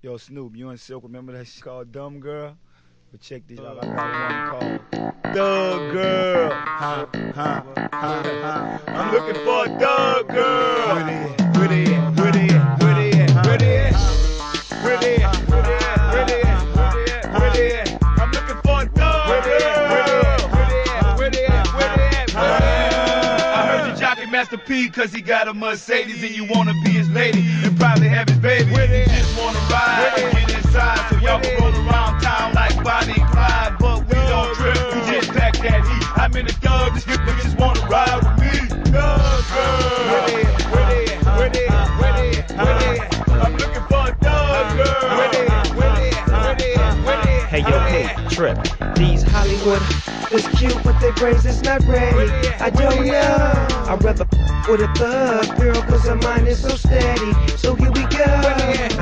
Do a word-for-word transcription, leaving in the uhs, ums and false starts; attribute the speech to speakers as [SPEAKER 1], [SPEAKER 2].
[SPEAKER 1] Yo, Snoop, you and Silk, remember that shit called Dumb Girl? But check this out, I got one called Thug Girl. Huh, huh, huh, huh. I'm looking for a thug girl. Where they at? Where they at? Where they at? Where they at? Where they at? Where they at? Where they at? Where they at? Where they at? I'm looking for a thug girl. Where they at? Where they at? Where they at? Where they at? Where they at? I heard you jocking Master P cause he got a Mercedes and you wanna be his lady and probably have his baby. You just wanna ride and get inside so y'all can roll around town like Bonnie and Clyde, but we don't trip, we just pack that heat. I'm in the thug, this hip just wanna ride with me. Thug girl. Where they at? Where they at? Where they at? Where they at? Where they at? I'm looking for a thug girl. Where they at? Where they at? Where they at? Where they at?
[SPEAKER 2] Hey yo, hey, Trip. These Hollywood is cute, but their brains is not ready. I don't know. I'd rather with a thug girl, cause her mind is so steady. So here we go.